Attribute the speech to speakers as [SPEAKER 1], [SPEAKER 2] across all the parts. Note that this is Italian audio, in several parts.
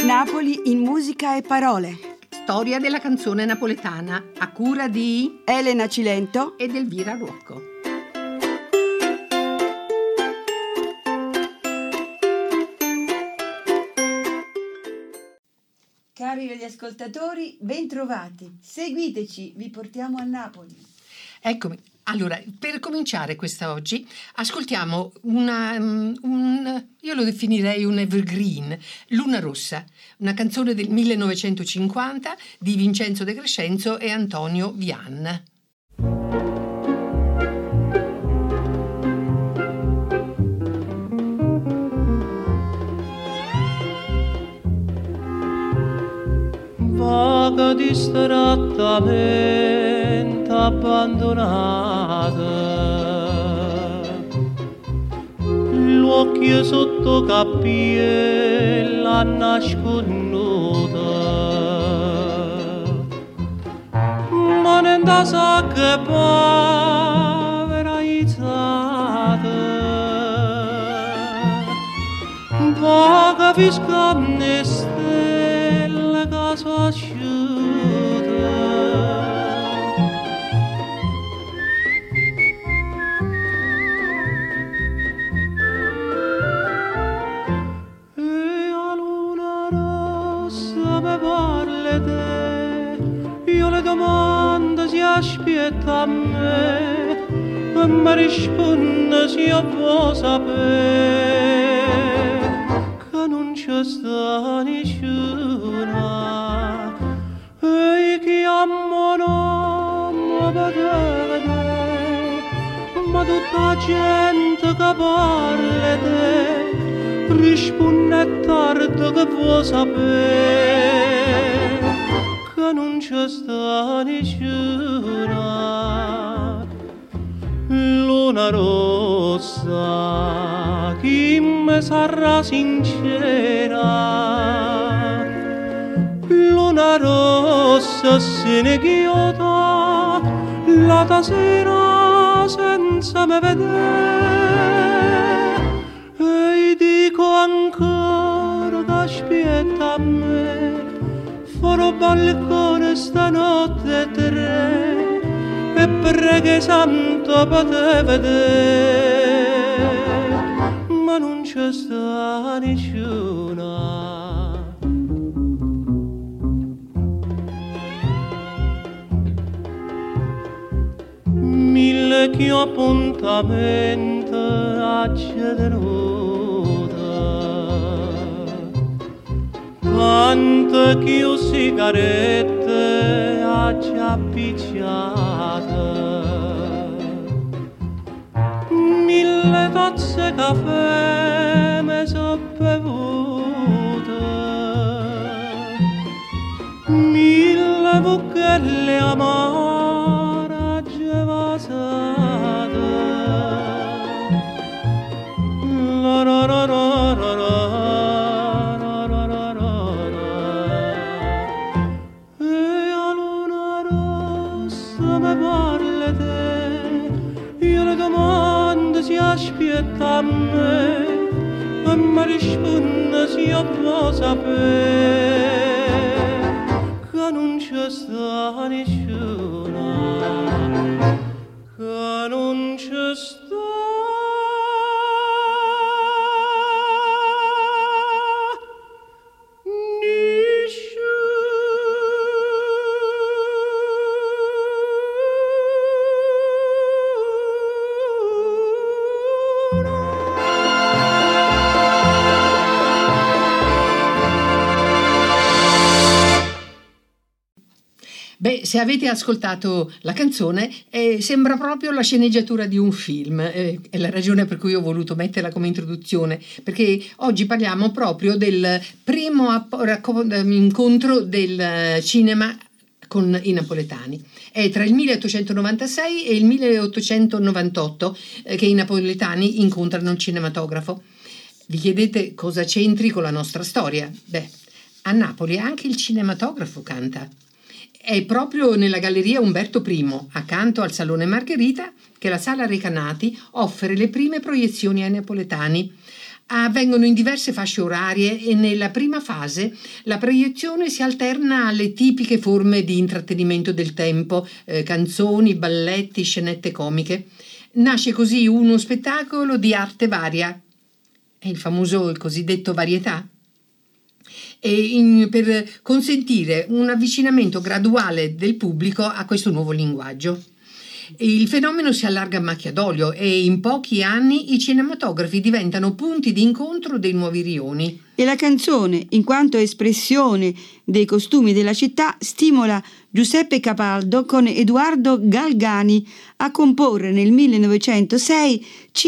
[SPEAKER 1] Napoli in musica e parole.
[SPEAKER 2] Storia della canzone napoletana a cura di
[SPEAKER 1] Elena Cilento
[SPEAKER 2] ed Elvira Ruocco.
[SPEAKER 1] Cari gli ascoltatori, bentrovati. Seguiteci, vi portiamo a Napoli.
[SPEAKER 2] Eccomi. Allora, per cominciare questa oggi, ascoltiamo io lo definirei un evergreen, Luna Rossa, una canzone del 1950 di Vincenzo De Crescenzo e Antonio Vian.
[SPEAKER 3] Vaga distrattamente abbandonata, l'occhio sotto cappiella nasconduta, ma non da sa che povera izzata, vaga viscone stelle caso asciuta. Io le domande si aspetta a me e mi risponde se io vuoi sapere che non c'è sta nessuna e che amo non mi vede, ma tutta la gente che parla di te risponde tardi che vuoi sapere che non c'è sta nessuna luna rossa chi mi sarà sincera, luna rossa se ne chiota la sera senza me vedere e dico ancora che aspetta a me farò balcone stanotte 3 e preghe santo per te vedere, ma non c'è sta nessuna. Mille che appuntamento accederuta, tante che sigarette ha già picchiate, mille tazze caffè me so bevute, mille buchelle amare gevasate, la la la la la la. Aspetta a me e mi risponde se io vuoi sapere che non c'è sta nessuna, che non c'è sta
[SPEAKER 2] Beh, se avete ascoltato la canzone, sembra proprio la sceneggiatura di un film, è la ragione per cui ho voluto metterla come introduzione, perché oggi parliamo proprio del primo incontro del cinema con i napoletani. È tra il 1896 e il 1898 che i napoletani incontrano il cinematografo. Vi chiedete cosa c'entri con la nostra storia? Beh, a Napoli anche il cinematografo canta. È proprio nella Galleria Umberto I, accanto al Salone Margherita, che la Sala Recanati offre le prime proiezioni ai napoletani. Avvengono in diverse fasce orarie e nella prima fase la proiezione si alterna alle tipiche forme di intrattenimento del tempo, canzoni, balletti, scenette comiche. Nasce così uno spettacolo di arte varia, è il cosiddetto varietà, per consentire un avvicinamento graduale del pubblico a questo nuovo linguaggio. Il fenomeno si allarga a macchia d'olio e in pochi anni i cinematografi diventano punti di incontro dei nuovi rioni.
[SPEAKER 1] E la canzone, in quanto espressione dei costumi della città, stimola Giuseppe Capaldo con Edoardo Galgani a comporre nel 1906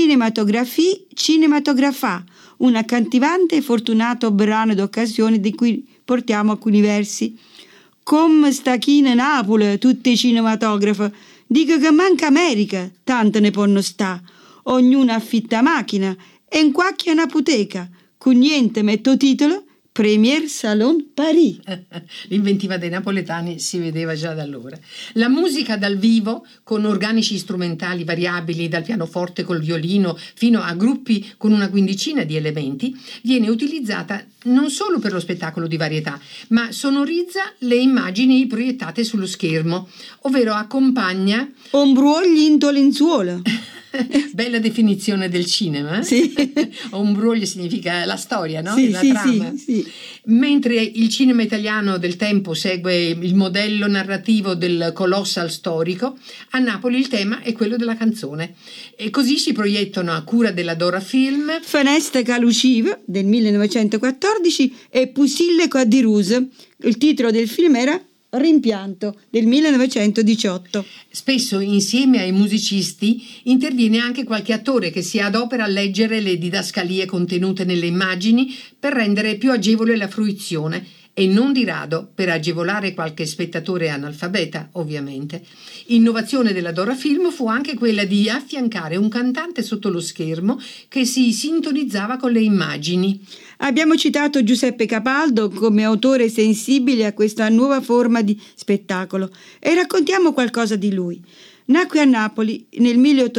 [SPEAKER 1] Cinematografà, un accattivante e fortunato brano d'occasione di cui portiamo alcuni versi. Come sta chi in Napoli, tutti i cinematografi, dico che manca America, tanto ne ponno sta. Ognuno affitta macchina e in quacchia un'apoteca. Con niente metto titolo Premier Salon Paris.
[SPEAKER 2] L'inventiva dei napoletani si vedeva già da allora. La musica dal vivo, con organici strumentali variabili dal pianoforte col violino fino a gruppi con una quindicina di elementi, viene utilizzata non solo per lo spettacolo di varietà, ma sonorizza le immagini proiettate sullo schermo, ovvero accompagna
[SPEAKER 1] ombruogli in lenzuola.
[SPEAKER 2] Bella definizione del cinema.
[SPEAKER 1] Sì.
[SPEAKER 2] Ombruogli significa la storia, no?
[SPEAKER 1] Sì,
[SPEAKER 2] la trama.
[SPEAKER 1] Sì.
[SPEAKER 2] Mentre il cinema italiano del tempo segue il modello narrativo del colossal storico, a Napoli il tema è quello della canzone. E così si proiettano a cura della Dora Film
[SPEAKER 1] Feneste Calucive del 1914 e Pusille Qua di Ruse. Il titolo del film era Rimpianto del 1918.
[SPEAKER 2] Spesso insieme ai musicisti interviene anche qualche attore che si adopera a leggere le didascalie contenute nelle immagini per rendere più agevole la fruizione e non di rado per agevolare qualche spettatore analfabeta, ovviamente. Innovazione della Dora Film fu anche quella di affiancare un cantante sotto lo schermo che si sintonizzava con le immagini.
[SPEAKER 1] Abbiamo citato Giuseppe Capaldo come autore sensibile a questa nuova forma di spettacolo e raccontiamo qualcosa di lui. Nacque a Napoli nel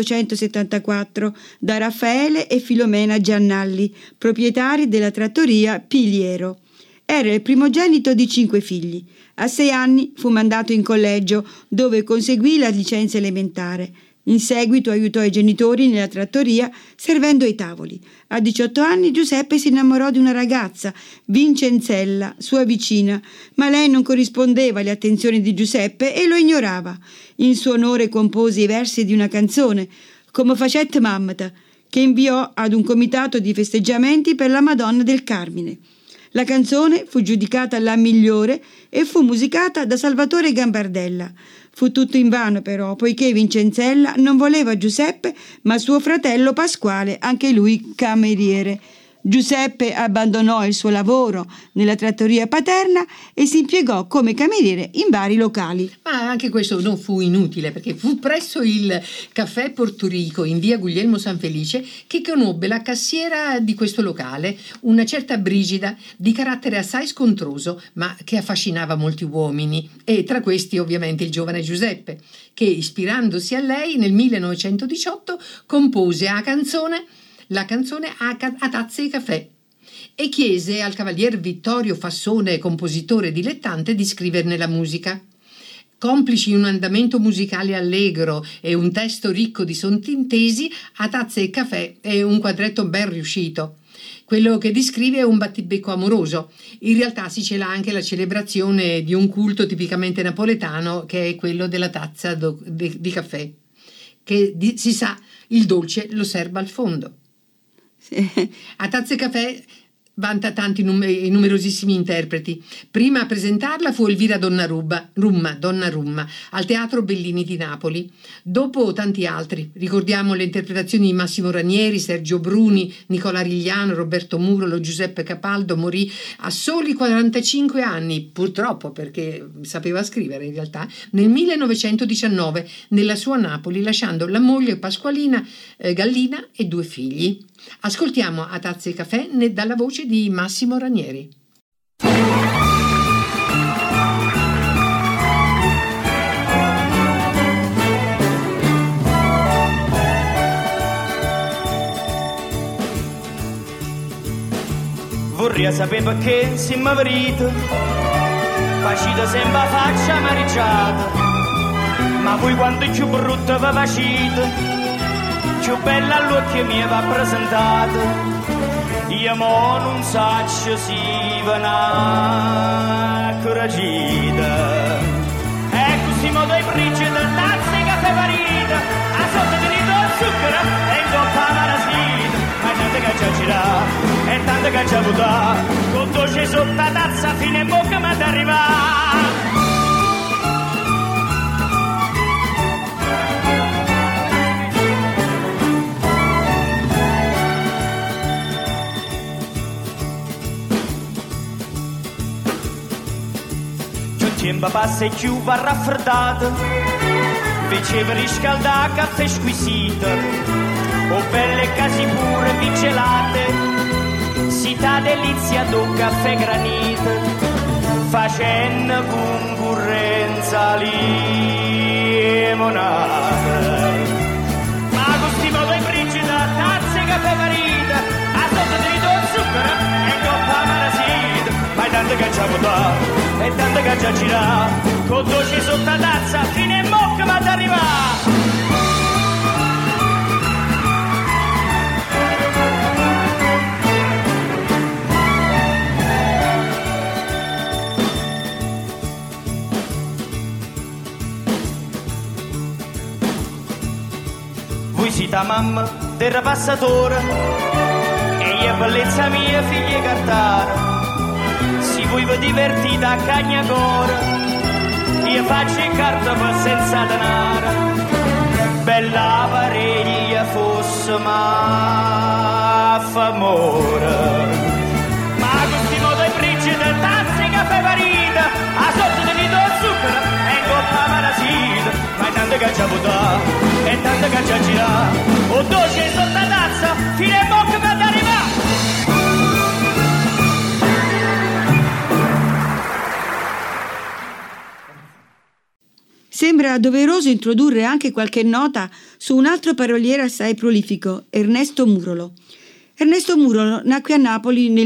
[SPEAKER 1] 1874 da Raffaele e Filomena Giannalli, proprietari della trattoria Piliero. Era il primogenito di 5 figli. A 6 anni fu mandato in collegio, dove conseguì la licenza elementare. In seguito aiutò i genitori nella trattoria servendo ai tavoli. A 18 anni Giuseppe si innamorò di una ragazza, Vincenzella, sua vicina, ma lei non corrispondeva alle attenzioni di Giuseppe e lo ignorava. In suo onore compose i versi di una canzone, Come facette mammata, che inviò ad un comitato di festeggiamenti per la Madonna del Carmine. La canzone fu giudicata la migliore e fu musicata da Salvatore Gambardella. Fu tutto invano però, poiché Vincenzella non voleva Giuseppe, ma suo fratello Pasquale, anche lui cameriere. Giuseppe abbandonò il suo lavoro nella trattoria paterna e si impiegò come cameriere in vari locali.
[SPEAKER 2] Ma anche questo non fu inutile, perché fu presso il caffè Porto Rico in via Guglielmo Sanfelice che conobbe la cassiera di questo locale, una certa Brigida, di carattere assai scontroso, ma che affascinava molti uomini, e tra questi ovviamente il giovane Giuseppe, che ispirandosi a lei nel 1918 compose la canzone a tazze e caffè e chiese al cavalier Vittorio Fassone, compositore dilettante, di scriverne la musica. Complici un andamento musicale allegro e un testo ricco di sottintesi, A tazze e caffè è un quadretto ben riuscito. Quello che descrive è un battibecco amoroso. In realtà si cela anche la celebrazione di un culto tipicamente napoletano, che è quello della tazza di caffè, che si sa, il dolce lo serba al fondo. A tazze e caffè vanta tanti numerosissimi interpreti. Prima a presentarla fu Elvira Donnarumma al Teatro Bellini di Napoli. Dopo tanti altri. Ricordiamo le interpretazioni di Massimo Ranieri, Sergio Bruni, Nicola Rigliano, Roberto Murolo. Giuseppe Capaldo morì a soli 45 anni, purtroppo, perché sapeva scrivere in realtà, nel 1919 nella sua Napoli, lasciando la moglie Pasqualina Gallina e 2 figli. Ascoltiamo A tazze e caffè dalla voce di Massimo Ranieri.
[SPEAKER 4] vorrei sapere perché siamo venuti, facite sempre faccia mariciata, ma voi quando più brutta vi facite, più bella all'occhio mio va presentata. Io mo non saccio si vana coragita, e così mo due brigide, tazze e caffè parita, a sotto di rito zucchero e in coppa marasita, ma tanto che già gira e tanto che già vota, con dolce sotto la tazza fino in bocca ma t'arriva. Tempo passa e più va raffreddato, invece per riscaldare caffè squisito, o belle casi pure michelate, si dà delizia do caffè granito, facendo concorrenza limonata. Ma gusti modo e brigida, tazze e caffè marita, a sotto di zucchero e coppa marasita, ma tanto che c'è votato e tanto che già gira, con dolce sotto la tazza fino in bocca ma t'arriva. Voi siete mamma del passatore e io bellezza mia figlia cartara. Si voi vi divertite a Cagnacora, io faccio il carta per senza denaro, bella pariglia fosse ma f'amore. Ma questi modo e brigide, tazze e caffè parita, a sotto di rito zucchero e in coppa marasita, ma è tanto che già votà e tanto che già gira, o dolce sotto la tazza fino in bocca per arrivare.
[SPEAKER 1] Sembra doveroso introdurre anche qualche nota su un altro paroliere assai prolifico, Ernesto Murolo. Ernesto Murolo nacque a Napoli nel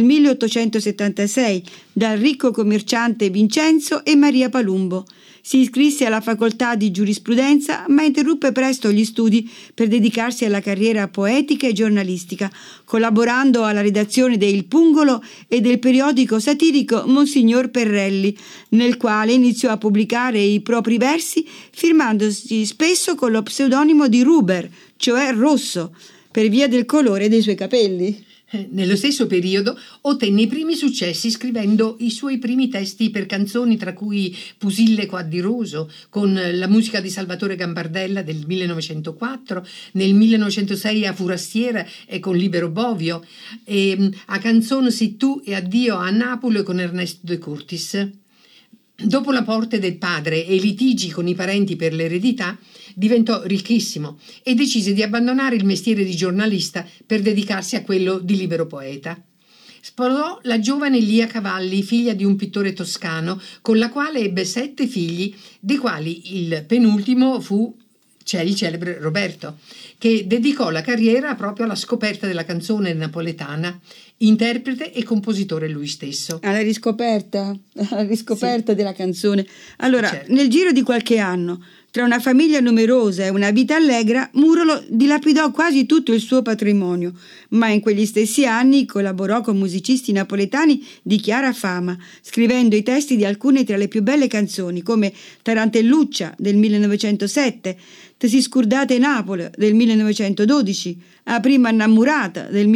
[SPEAKER 1] 1876 dal ricco commerciante Vincenzo e Maria Palumbo. Si iscrisse alla facoltà di giurisprudenza, ma interruppe presto gli studi per dedicarsi alla carriera poetica e giornalistica, collaborando alla redazione de Il Pungolo e del periodico satirico Monsignor Perrelli, nel quale iniziò a pubblicare i propri versi, firmandosi spesso con lo pseudonimo di Ruber, cioè Rosso, per via del colore dei suoi capelli.
[SPEAKER 2] Nello stesso periodo ottenne i primi successi scrivendo i suoi primi testi per canzoni, tra cui Pusille di Roso, con la musica di Salvatore Gambardella del 1904, nel 1906 a Furastiera e con Libero Bovio, e a Canzone Si tu e Addio a Napoli con Ernesto De Curtis. Dopo la morte del padre e i litigi con i parenti per l'eredità, diventò ricchissimo e decise di abbandonare il mestiere di giornalista per dedicarsi a quello di libero poeta. Sposò la giovane Lia Cavalli, figlia di un pittore toscano, con la quale ebbe 7 figli, dei quali il penultimo fu il celebre Roberto, che dedicò la carriera proprio alla scoperta della canzone napoletana, interprete e compositore lui stesso.
[SPEAKER 1] Alla riscoperta
[SPEAKER 2] Sì.
[SPEAKER 1] della canzone. Allora,
[SPEAKER 2] Certo.
[SPEAKER 1] nel giro di qualche anno, tra una famiglia numerosa e una vita allegra, Murolo dilapidò quasi tutto il suo patrimonio, ma in quegli stessi anni collaborò con musicisti napoletani di chiara fama, scrivendo i testi di alcune tra le più belle canzoni, come Tarantelluccia del 1907, Te si scurdate Napoli del 1912, A prima innamorata del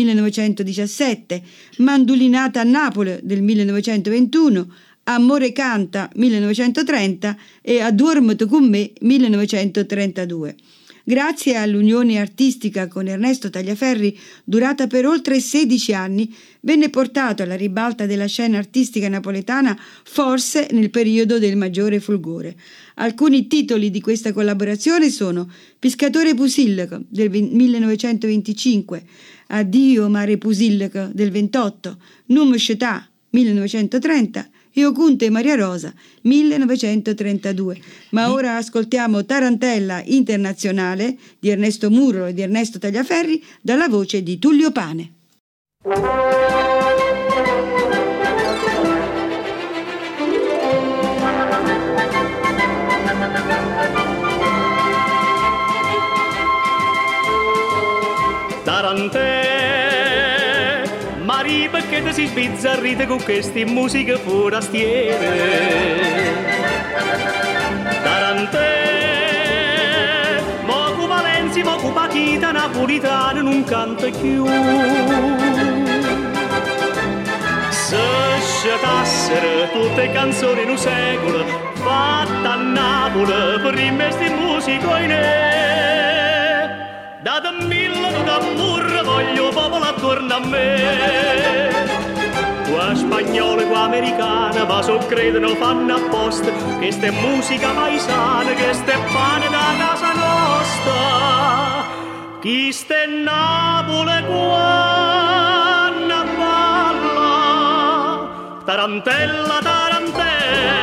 [SPEAKER 1] 1917, Mandulinata a Napoli del 1921, Amore canta 1930 e Adormito con me 1932. Grazie all'unione artistica con Ernesto Tagliaferri, durata per oltre 16 anni, venne portato alla ribalta della scena artistica napoletana forse nel periodo del maggiore fulgore. Alcuni titoli di questa collaborazione sono Pescatore Pusillico del 1925, Addio mare Pusillico del 28, Num Scietà 1930 e Ocunte Maria Rosa 1932. Ma ora ascoltiamo Tarantella Internazionale di Ernesto Murolo e di Ernesto Tagliaferri dalla voce di Tullio Pane.
[SPEAKER 3] Maria perché si sbizzarrite con queste musiche forastiere. Tarantè, mocu Valenzi, mocu Pachita, napolitano non canta più. Se scetassero tutte canzoni in un secolo fatte a Napoli per rimesti musico in date mille d'amore voglio popolo attorno a me. Qua spagnolo e qua americana ma so credono fanno apposta che ste musica paesana che ste pane da casa nostra. Chi ste Napoli qua na balla tarantella tarantella.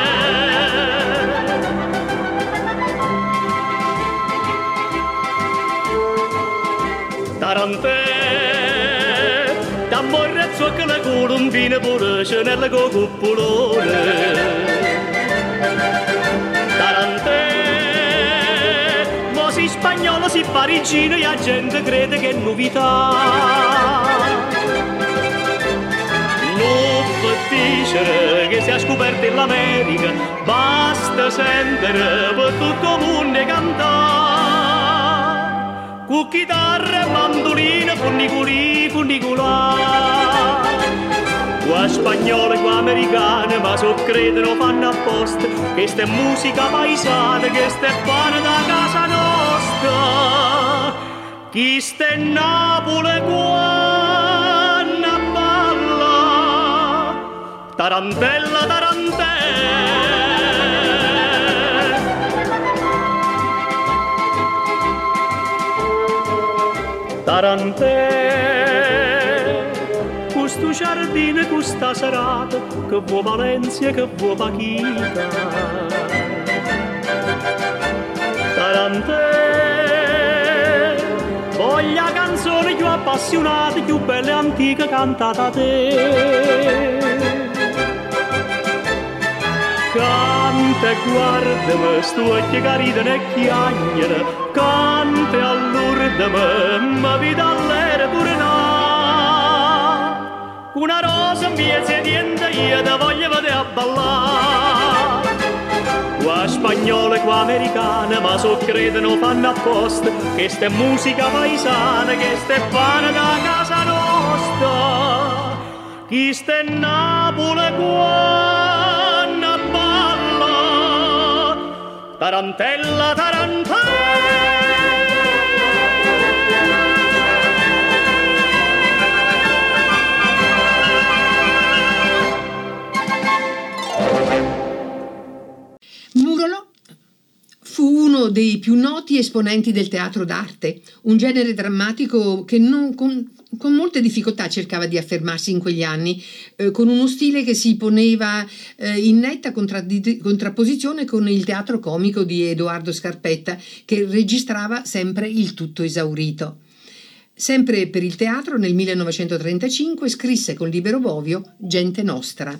[SPEAKER 3] Tarantè, da morrezzo che la colombina pure c'è nella cocuppolone. Tarantè, mo si spagnolo, si parigino e la gente crede che è novità. Non per dire che si è scoperto in l'America, basta sentire per tutto il mondo cantare. Con chitarra, mandolina, funnicolì, funnicolà. Qua spagnole, qua americane, ma so credono fanno apposta che ste musica paesana, che ste pane da casa nostra. Chi ste Napoli qua na balla tarantella tarantella. Tarantè, questo giardino, questa serata, che vuoi Valencia, che vuoi Pachita. Tarantè, voglia canzone più appassionata, più bella e antica cantata a te. Canta e guardami, sto occhio che ridono e chiagnano, canta e all'urdami, ma vita all'era pure no. Una rosa mia sedienta io da voglio vedere a ballare. Qua spagnole, qua americane, ma so credono fanno apposta che ste musica paesana, che ste pane da casa nostra. Chi ste Napoli qua na balla tarantella tarantella.
[SPEAKER 2] Murolo fu uno dei più noti esponenti del teatro d'arte, un genere drammatico che con molte difficoltà cercava di affermarsi in quegli anni, con uno stile che si poneva in netta contrapposizione con il teatro comico di Edoardo Scarpetta, che registrava sempre il tutto esaurito. Sempre per il teatro, nel 1935 scrisse con Libero Bovio Gente Nostra.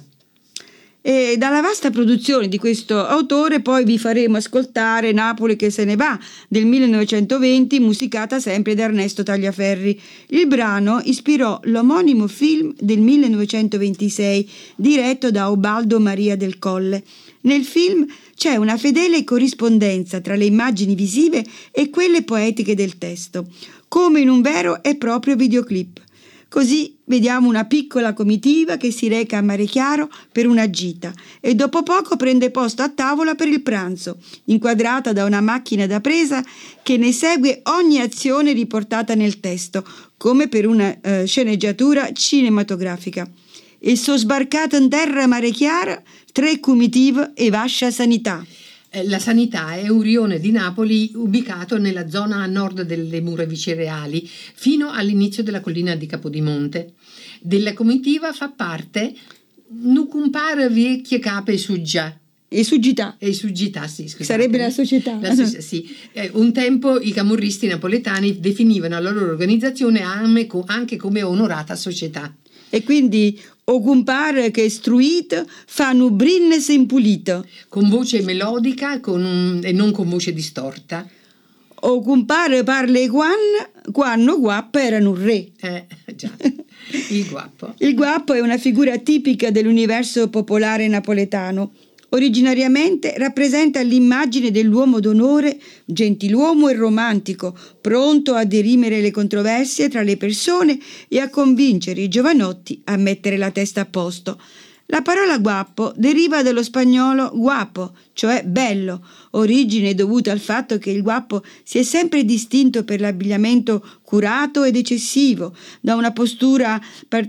[SPEAKER 1] E dalla vasta produzione di questo autore poi vi faremo ascoltare Napoli che se ne va del 1920, musicata sempre da Ernesto Tagliaferri. Il brano ispirò l'omonimo film del 1926 diretto da Ubaldo Maria del Colle. Nel film c'è una fedele corrispondenza tra le immagini visive e quelle poetiche del testo, come in un vero e proprio videoclip. Così vediamo una piccola comitiva che si reca a Mare Chiaro per una gita e dopo poco prende posto a tavola per il pranzo, inquadrata da una macchina da presa che ne segue ogni azione riportata nel testo, come per una sceneggiatura cinematografica. Il suo sbarcato in terra a Mare Chiaro, tre comitive e vascia sanità.
[SPEAKER 2] La Sanità è un rione di Napoli ubicato nella zona a nord delle mura vicereali, fino all'inizio della collina di Capodimonte. Della comitiva fa parte Nucumpare Vecchie Cape Suggia.
[SPEAKER 1] E Suggità.
[SPEAKER 2] E Suggità, sì, scusate.
[SPEAKER 1] Sarebbe la società.
[SPEAKER 2] Sì. Un tempo i camorristi napoletani definivano la loro organizzazione anche come onorata società.
[SPEAKER 1] E quindi o compare che istruito fanno brinnes impulito.
[SPEAKER 2] Con voce melodica e non con voce distorta.
[SPEAKER 1] O compare parle quan quando guappa erano un re.
[SPEAKER 2] Già, il guappo.
[SPEAKER 1] Il guappo è una figura tipica dell'universo popolare napoletano. Originariamente rappresenta l'immagine dell'uomo d'onore, gentiluomo e romantico, pronto a dirimere le controversie tra le persone e a convincere i giovanotti a mettere la testa a posto. La parola guappo deriva dallo spagnolo guapo, cioè bello, origine dovuta al fatto che il guappo si è sempre distinto per l'abbigliamento curato ed eccessivo, da una postura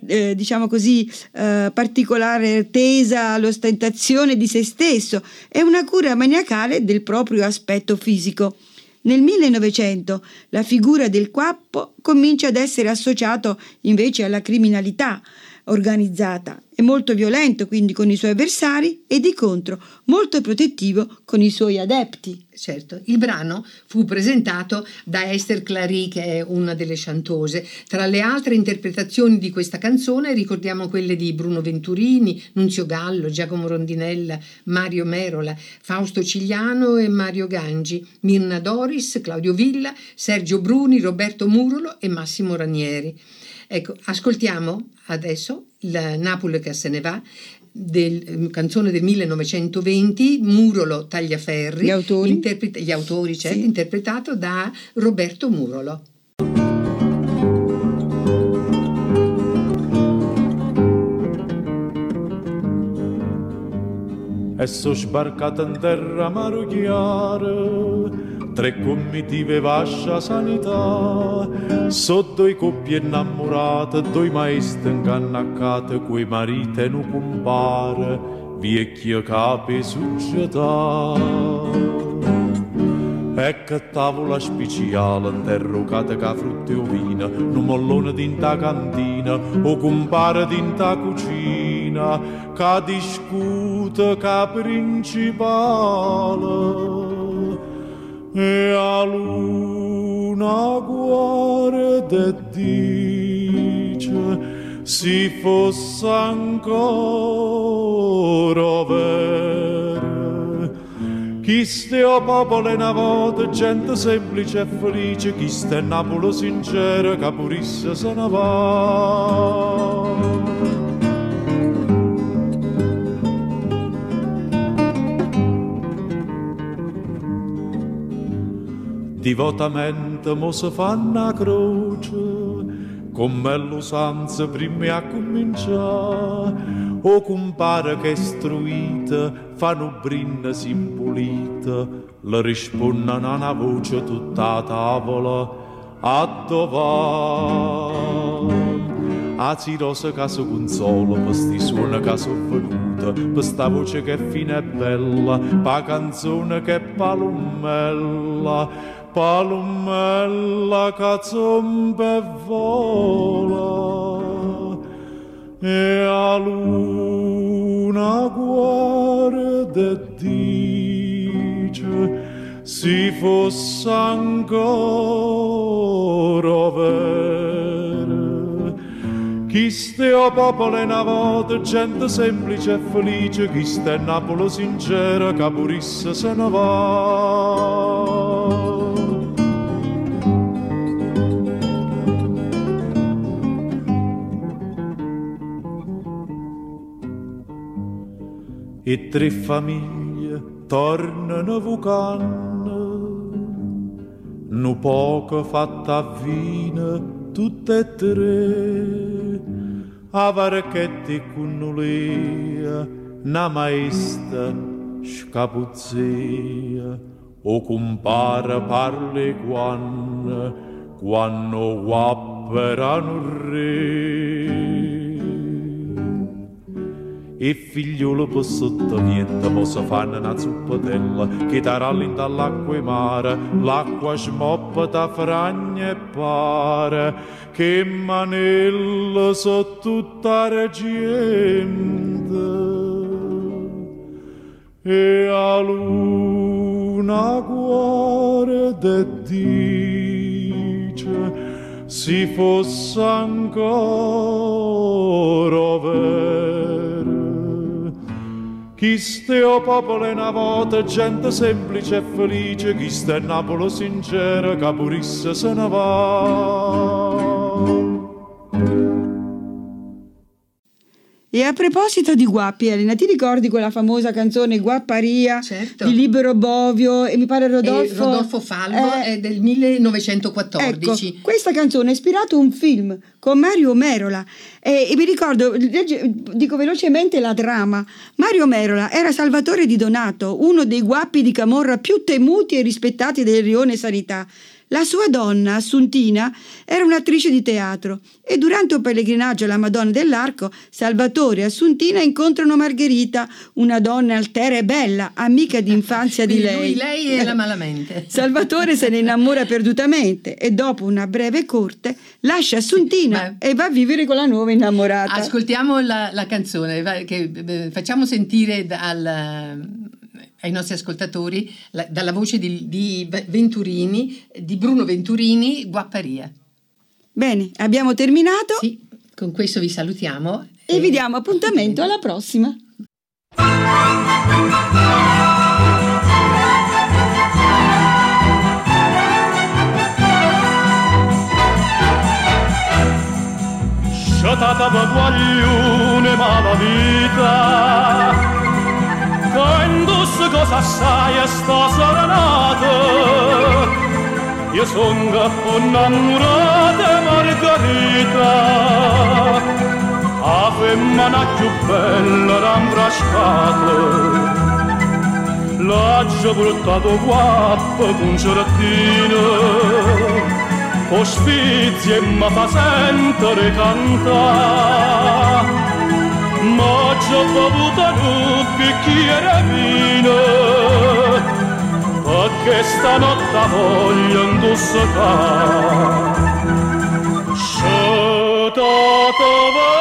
[SPEAKER 1] particolare tesa all'ostentazione di se stesso e una cura maniacale del proprio aspetto fisico. Nel 1900 la figura del guappo comincia ad essere associato invece alla criminalità organizzata. È molto violento quindi con i suoi avversari e di contro molto protettivo con i suoi adepti.
[SPEAKER 2] Certo, il brano fu presentato da Esther Clary, che è una delle chantose. Tra le altre interpretazioni di questa canzone ricordiamo quelle di Bruno Venturini, Nunzio Gallo, Giacomo Rondinella, Mario Merola, Fausto Cigliano e Mario Gangi, Mirna Doris, Claudio Villa, Sergio Bruni, Roberto Murolo e Massimo Ranieri. Ecco, ascoltiamo adesso il Napoli che se ne va, canzone del 1920, Murolo Tagliaferri, gli autori certo, sì. Interpretato da Roberto Murolo.
[SPEAKER 5] E so sbarcato in terra mare chiara, 3 comitive vascia sanità, sotto i coppie innamorate, 2 maestri incannaccate, quei mariti non compare, vecchie capi società. E che tavola speciale, interrogata che frutti o vino, un mollone d'inta cantina, o compare d'inta cucina, che discute che principale. E a luna guarda e dice, si fosse ancora vero, chi ste o popolo una volta, gente semplice e felice, chi ste Napoli sincera, che purissa se ne va. Divotamente mo si fa una croce, come l'usanza prima a cominciare, o compare che istruita fanno brinda simpulita, le rispondono a una voce tutta a tavola, a dov'è? A Cirosa che si consola, per sti suoni che sono venuta, per sta voce che è fine e bella, pa canzone che è palumella, palumella che zomba e vola, e a luna guarda e dice, si fosse ancora vera, chi ste o popolo una volta, gente semplice e felice, chi ste Napoli sincera, che purissa se ne va. E 3 famiglie tornano vucanno, nu poco fatta vina tutte e 3, a varchetti con nulia, na maestra scapuzzia, o compare parli quando guapperano re. E figliolo per sottovietta posso fare una zuppatella che t'arallinta all'acqua e mare, l'acqua smoppa da fragna e pare che manella so tutta reggente. E a luna guarda e dice, si fosse ancora vero, Chi ste o popolo è una volta, gente semplice e felice, chi sta è Napoli sincera, che purissa se ne va.
[SPEAKER 1] E a proposito di guappi, Elena, ti ricordi quella famosa canzone Guapparia,
[SPEAKER 2] certo,
[SPEAKER 1] di Libero Bovio e mi pare
[SPEAKER 2] Rodolfo Falvo, è del 1914.
[SPEAKER 1] Ecco, questa canzone ha ispirato un film con Mario Merola e mi ricordo, dico velocemente la trama. Mario Merola era Salvatore Di Donato, uno dei guappi di camorra più temuti e rispettati del rione Sanità. La sua donna, Assuntina, era un'attrice di teatro e durante un pellegrinaggio alla Madonna dell'Arco, Salvatore e Assuntina incontrano Margherita, una donna altera e bella, amica d'infanzia di lei.
[SPEAKER 2] Lei è la malamente.
[SPEAKER 1] Salvatore se ne innamora perdutamente e dopo una breve corte lascia Assuntina e va a vivere con la nuova innamorata.
[SPEAKER 2] Ascoltiamo la canzone, che facciamo sentire ai nostri ascoltatori dalla voce di Venturini, di Bruno Venturini, Guapparia.
[SPEAKER 1] Bene, abbiamo terminato.
[SPEAKER 2] Sì, con questo vi salutiamo
[SPEAKER 1] e vi diamo appuntamento alla prossima.
[SPEAKER 3] Sciatata da guaglione malavita, che indossa cosa sai e sta serenata. Io sono innamorata Margherita, la femmina più bella rambrascata. L'ha già portato guappo con certino, con sfizie mi fa sentire cantare. Ma già bevuto un bicchiere vino, perché stanotte voglio indossare. Sciatata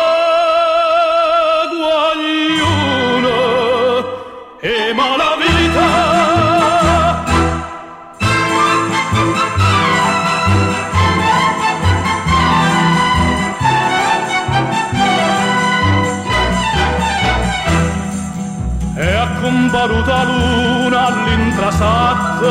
[SPEAKER 3] guaglione e malavita. Combaruta luna all'intrasatto,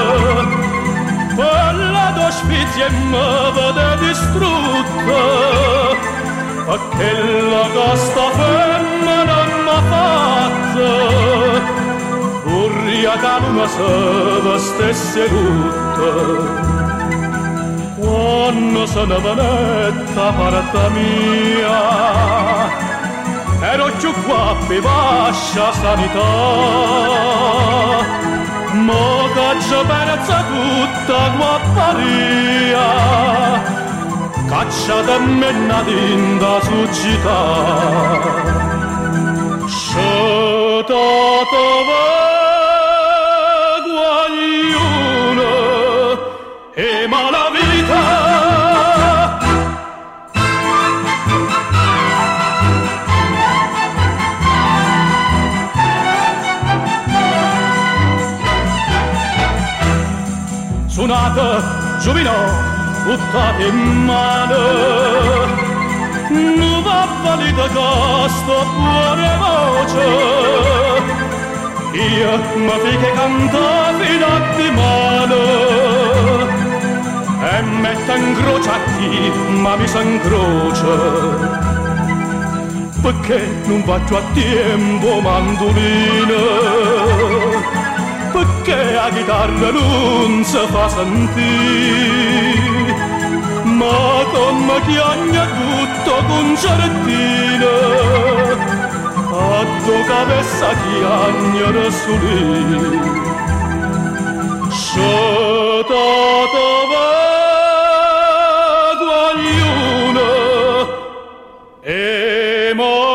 [SPEAKER 3] quella d'ospizie mi vede distrutta, perché la casta femmina m'ha fatta, vorria che l'una se vestesse tutta. Quando se ne venetta parte mia, ero più guappi vascia sanità, mo che già persa tutta guapparia, cacciata menna d'inda succità. Sciatata guaglione e malavita. Suonata, giubilò, buttate in mano, non va valida questa buona voce. Io mi fiche canta fino a di mano e metta in croce a chi ma mi s'incrocia. Perché non faccio a tempo mandolino, perché la chitarra non si fa sentire, ma come chiagna tutto concertino, a tu cabessa chiagna rasulì. Sciatata guaglione e